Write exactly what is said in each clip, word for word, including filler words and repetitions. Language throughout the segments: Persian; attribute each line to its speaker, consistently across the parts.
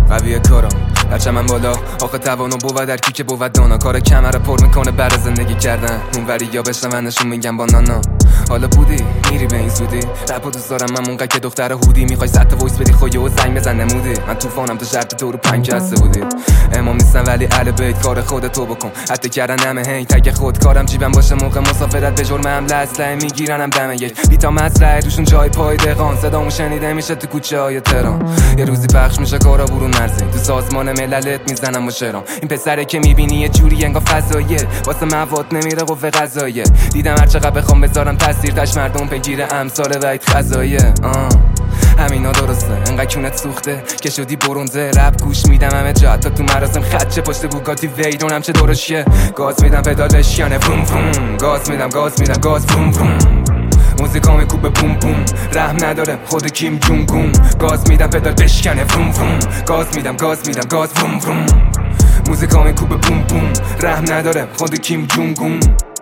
Speaker 1: قویه کارم هرچه من بالا آخه توانو بود در کی که بود دانا کار کمر پر میکنه برای زندگی کردن اونوری یا بشنونشون میگن بانانا حالا بودی میری به این زودی رپو دوست دارم من مونقه که دختر هودی میخوای ست وایس بدی خویه و زنگ بزن نمودی من طوفانم تو شرط تو رو پنج کسته بودی امام نیستم ولی اهل بیت کار خودتو بکن حتی کردن همه هی تگ خود کارم جیبم باشه موقع مسافرت به جرم حمله اسلحه میگیرنم دم یک بیتا مسرح روشون جای پای دهقان صدامو شنیده میشه تو کوچه های تهران یه روزی پخش میشه کارا برون مرزی تو سازمان مللت میزنم با شعرام این پسره که میبینی یه جوری انگار فضاییه واسه مواد نمیره قوه قضاییه دیدم هر چقدر بخوام بذارم تاثیر تاش مردم پیگیر امثال وحید خزاییه آه همینا درسته انقدر کونت سوخته که شدی برونزه رپ گوش میدم همه جا حتی تو مراسم خدچه پشت بوگاتی ویدونم چه درشیه گاز میدم پدالش یانه فروم فروم گاز میدم گاز میدم گاز فروم فروم موزیکا میکوبه بوم بوم رحم نداره خود کیم جون گون گاز میدم پدال بشکنه فروم فروم گاز میدم گاز میدم گاز فروم فروم موزیکا میکوبه بوم بوم رحم نداره خود کیم جون گون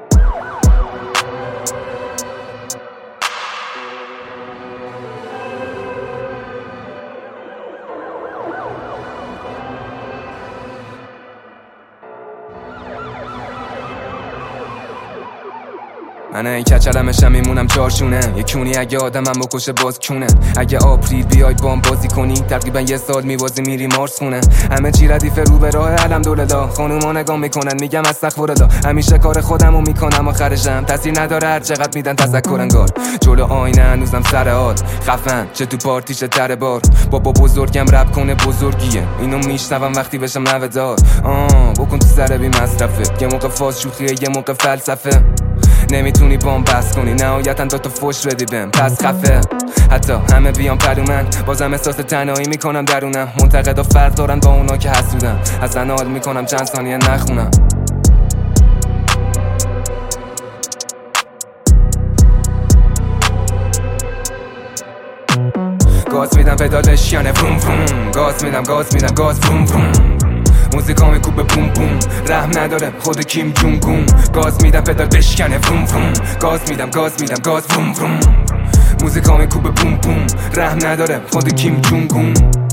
Speaker 1: من این کچلمشم میمونم چارشونه یه کونی اگه آدمم بکشه باز کونه اگه آپریل بیای بام بازی کنی تقریبا یه سال میبازی میری مارس خونه همه چی ردیف رو به راه الحمدلله خانوما نگاه میکنن میگم استغفرالله همیشه کار خودمو میکنم آخرشم تاثیر نداره هر چقدر میدن تذکر انگار جلو آینه هنوزم سر حال خفن چه تو پارتی چه تر بار بابا بزرگم رپ کنه بزرگیه اینو میشنوم وقتی بشم نوه‌دار آه بکن تو سر بی مصرفه یه موقع فاز شوخیه یه موقع فلسفه نمیتونی بام بس کنی نهایتا دو تا فوش بدی بهم پس خفه حتی همه بیان پرو من بازم احساس تنهایی میکنم درونم منتقدا فرق دارن با اونا که حسودن اصلا حال میکنم چند ثانیه نخونم گاز میدم پدالش یانه فروم فروم گاز میدم گاز میدم گاز فروم فروم موزیکا میکوبه بوم بوم رحم نداره خود کیم جون گون گاز میدم پدال بشکنه فروم فروم گاز میدم گاز میدم گاز فروم فروم موزیکا میکوبه بوم بوم رحم نداره خود کیم جون گون